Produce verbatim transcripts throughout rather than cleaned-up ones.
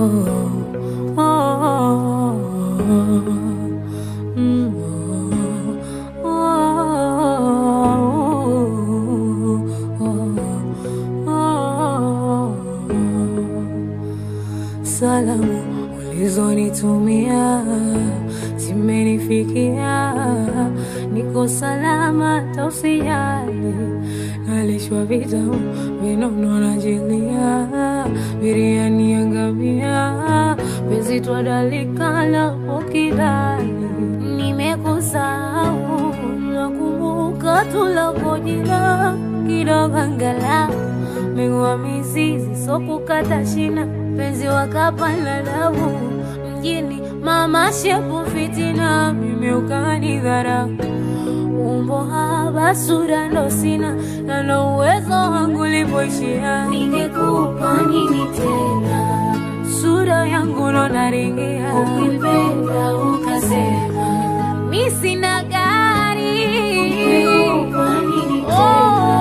Salamu ulizonitumia zimenifikia, niko salama tausijali, nalishwa vitamu vinono najilia, biriani ya ngamia, penzi twadalika la ukidali. Nimekusahau nakumbuka tulakojina, kidogo angalau mengwa mizizi so kukata shina, penzi wakapana damu mjini mama shepu fitina, mimi ukanidhara umbo haba sura ndo sina, na ndo uwezo wangu lipoishia. Ningekupa nini tena, sura yangu ndo naringia, ukipenda ukasema mi sina gari. Ningekupa nini tena,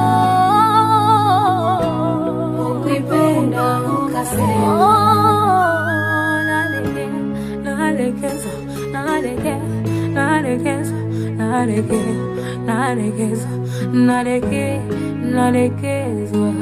ukipenda ukasema oh, nalekeza, nalekeza, nalekeza, nalekeza, nalekeza, nalekeza, nalekezwa.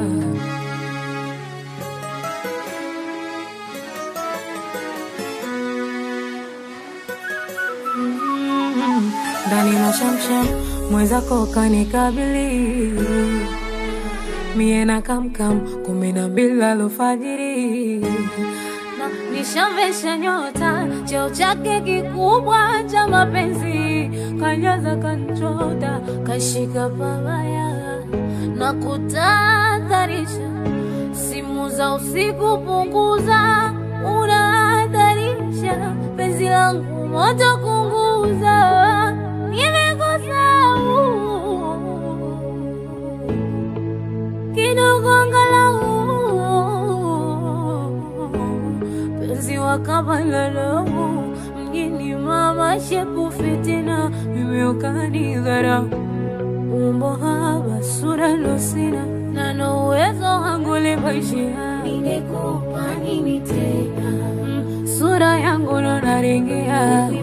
Ndani mashamsham mwezako kanikabili, mie na kamkam kumi na mbili alfajiri, na nishamvesha nyota cheo chake kikubwa cha mapenzi, kanyaza kanchota kashika pabaya na kutadharisha, simu za usiku punguza, unahadharisha penzi langu moto kunguza. Nimekusahau kidogo angalau, penzi wakabala mjini mama shepu fitina, mimi ukanidhara umbo haba sura ndo sina, na ndo uwezo wangu lipoishia. Ningekupa nini tena, sura yangu ndo naringia,